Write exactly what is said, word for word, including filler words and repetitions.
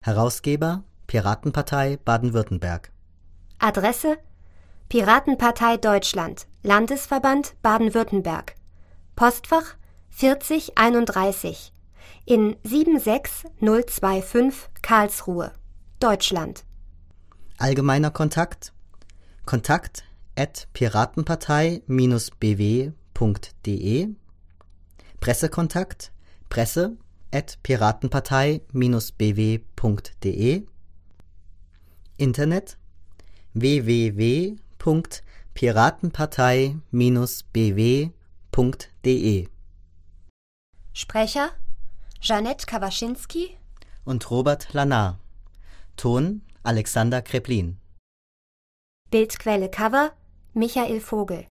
Herausgeber Piratenpartei Baden-Württemberg. Adresse Piratenpartei Deutschland, Landesverband Baden-Württemberg. Postfach vierzig einunddreißig in sieben sechs null zwei fünf Karlsruhe, Deutschland. Allgemeiner Kontakt kontakt at piratenpartei b w punkt d e. Pressekontakt presse at piratenpartei b w punkt d e. Internet w w w punkt piratenpartei b w punkt d e. Sprecher Jeanette Kawaschinski und Robert Lanar. Ton Alexander Kreplin. Bildquelle Cover Michael Vogel.